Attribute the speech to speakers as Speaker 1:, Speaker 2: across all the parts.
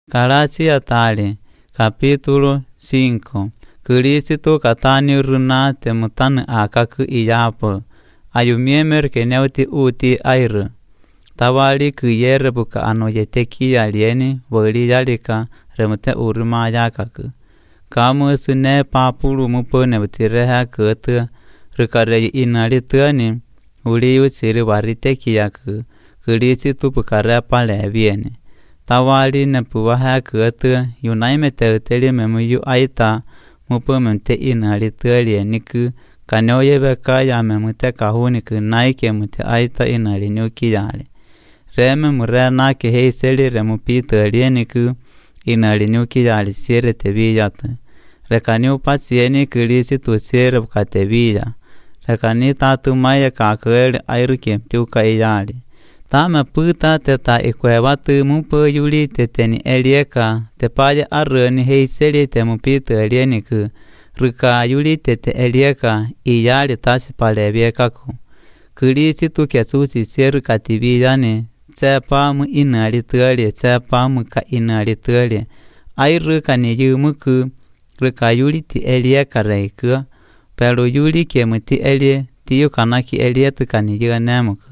Speaker 1: Galatia tali, capítulo 5. Cristo katani runa temutan akaku iyapo. Ayumiemer keneuti uti air. Tawali kuyere buka ano yeteki yalieni wali yalika remute uruma yakaku. Kamu sune papulu mupo nebutireha kutu rikare inali tuani uli usiri wariteki yaku. Cristo bukare pale vieni. Tawali nepuwaha kutu yunaime teuteli memuyu aita mupo mente inali tuali niku kanyoye beka ya memute kahuni kunaike mute aita inali nyuki yali. Reme mure na ke heiseli remu pituali niku inali nyuki yali sire tebiyatu. Rekani upasieni kilisi tu sire bukatebiya. Rekani tatu maya kakweli airu kemtuka iyali. Tama puta teta ikwebatu mupo yuli teteni elieka te paya arreni heiseli temu pituali niku. Rika yuli tete elieka iyali tasi palebiekaku. Kilisi tu kesusi sire katibiyani. Tsepa mu inali tuali, tsepa mu ka inali tuali. Airu kani yumuku. Rika yuli ti elie kareiku. Pero yuli kemu ti elie, tiyu kanaki elie tu kani yuanemuku.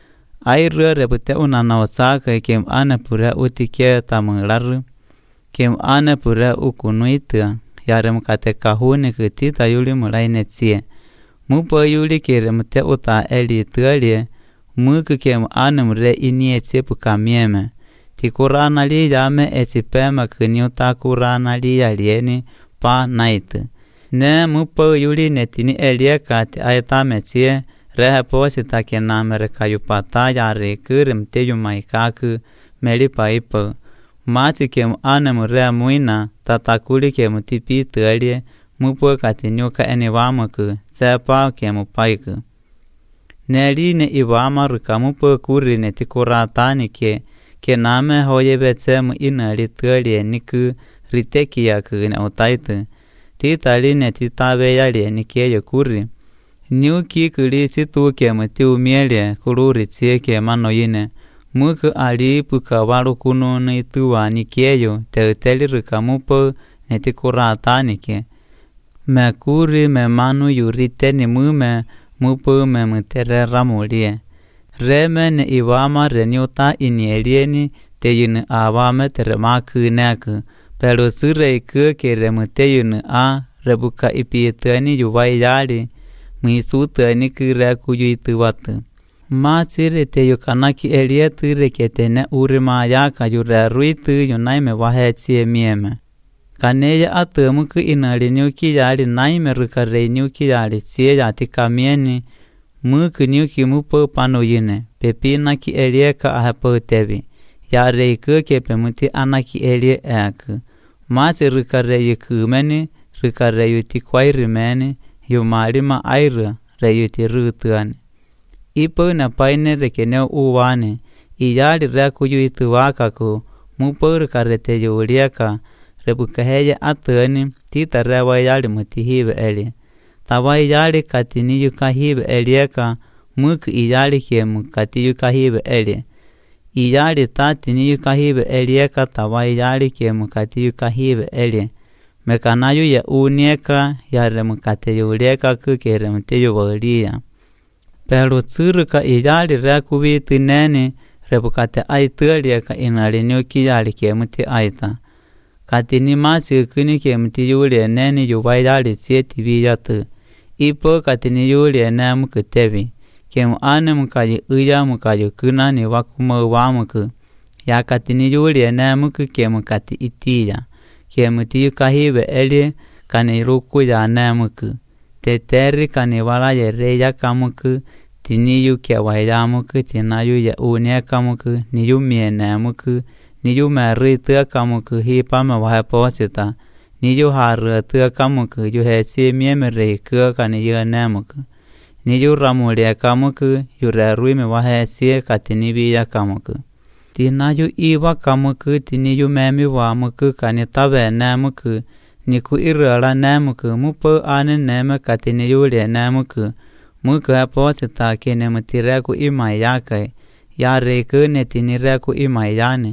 Speaker 1: Airu rebute unana osaka kem anapura utike tamularu. Kem anapura ukunuitu. Yaremu kate kahuni kutita yuli mulaine tsie. Mupo yuli keremute uta elie tuali. Muku kem anamure inie tsie pukamieme. Ti kurana li yame etipema kunyuta kurana li yalieni pa naitu. Ne mupo yuli netini elieka ti aitame tsie. Rehe posi take namere kayupata yare kurimte yumaikaku melipa ipo. Mati kem anamure muina tatakuli kemu tipi tualie. Mupo katinyuka eniwamuku sepa kemu paiku. Neli ne iwama rukamupo kuri ne tikuratani ke name hoye betsemu inali tualie niku riteki yaku ne utaitu. Titali ne titabe yali nikeyo kuri. Nyuki kulisi tu kemu tiumiele kururi tsie ke mano yine. Muku alipuka waru kununu ituwa nikeyo teuteli rukamupo ne tikuratani ke. Me kuri me manu yurite ni mume mupo me mutere ramulie. Reme ne iwama renyuta inielieni te yunu awame teremaku neku. Pero sure iku ke remute yunu a rebuka ipietani yuwai yali. Muisutani kure kuyuitu watu. Ma sire te yukanaki elietu reketene urima yaka yure ruitu yunaime wahetsie mieme. Kaneya atomuku inali nyuki yali naime rukare nyuki yali tsie yati kamieni. Muku nyuki mupo pano yine. Pepina ki elieka ahapo tebi. Yare iku kepe muti anaki elie eku. Masi rukare yukumeni. Rukare yuti kwairimeni. Yumalima airu reyuti rutuani. Ipo na paine rekeneo uwani. Iyali reku yuitu wakaku. Mupo rukare te yulieka. Rebukaheya atuani. Tita rewa yali mutihibe eli. Tawa iyali katini yukahibe elieka. Muku iyali kemu kati yukahibe eli. Iyali tatini yukahibe elieka. Tawa iyali kemu kati yukahibe eli. Mekanayu ya unieka ya remukate yulieka kuke remute yuwalia. Pero tsuruka iyali rekubitu neni rebukate aitualieka inali nyuki yali kemuti aita. Katini masi ukuni kemuti yulia neni yuwayali sieti biyatu. Ipo katini yulia nemu kutebi. Kemu ane mukayu uya mukayu kunani wakumo wamuku. Ya katini yulia nemu kukemu kati itiya. Kemu tiyu kahibe eli kani ruku ya nemuku. Teteri kani wala ye reya kamuku. Tiniyu kewa ya muku. Tinayu ya unia kamuku. Niyu mie nemuku. Niyu meri tuya kamuku. Hipa me waheposita. Niyu haru tuya kamuku. Yuhesi mie merei kuya kani yu nemuku. Niyu ramulia kamuku. Yurerui me wahesi katinibi ya kamuku. Tinayu iwa kamuku tiniyu memi wamuku kani tabe nemuku. Niku irala nemuku mupo ane neme katiniyu le nemuku. Muku eposita kene mutireku imayake. Yare ku netinireku imayane.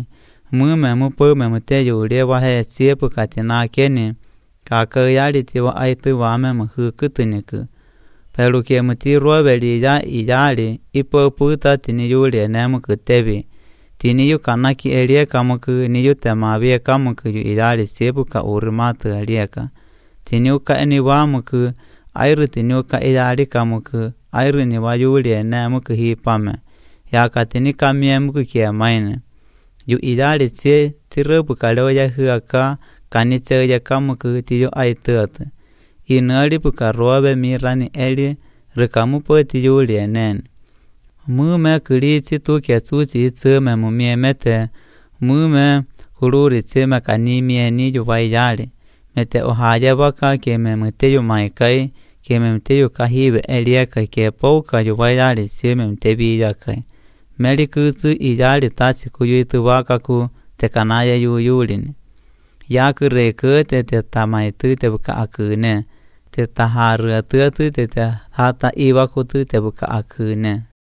Speaker 1: me mu po me mu te yu le wa he sie pu ka tina keni ka ka ya li ti wa ai tu wa me mu hu ku tu ni ku pelu ke mu ti ro be li ya I ya li ipo pu ta tini yu le ne mu ku te bi tini yu kana ki elie ka mu ku ni yu te ma vi ka mu ku yu I ya li sie pu ka urma tu elie ka tini yu ka eni wa mu ku airu tini yu ka I ya li ka mu ku airu ni wa yu le ne mu ku hi pa me ya ka tini ka mie mu ku ke maine yu I ya li sie ti ro pu ka lo ya hu ka kani che ya ka mu ku ti yu ai tu I nari pu ka robe mi rani eli rika mu po ti yu le nen mu me kuri chi tu ke su chi tsu me mu mie me te mu me kururi chi me ka ni mie ni yu vai ya li me te o ha ya wa ka ke me mu te yu mai kai ke me te yu ka hi be elie ka ke po ka yu vai ya li si me te bi ya kai meri ku su I ya li ta chi ku yu tu wa ka ku te kana ya yu lin ya ku re ku te ta mai tu te bu ka ku ne te ta ha ru tu te ha ta I wa ku tu te bu ka ku ne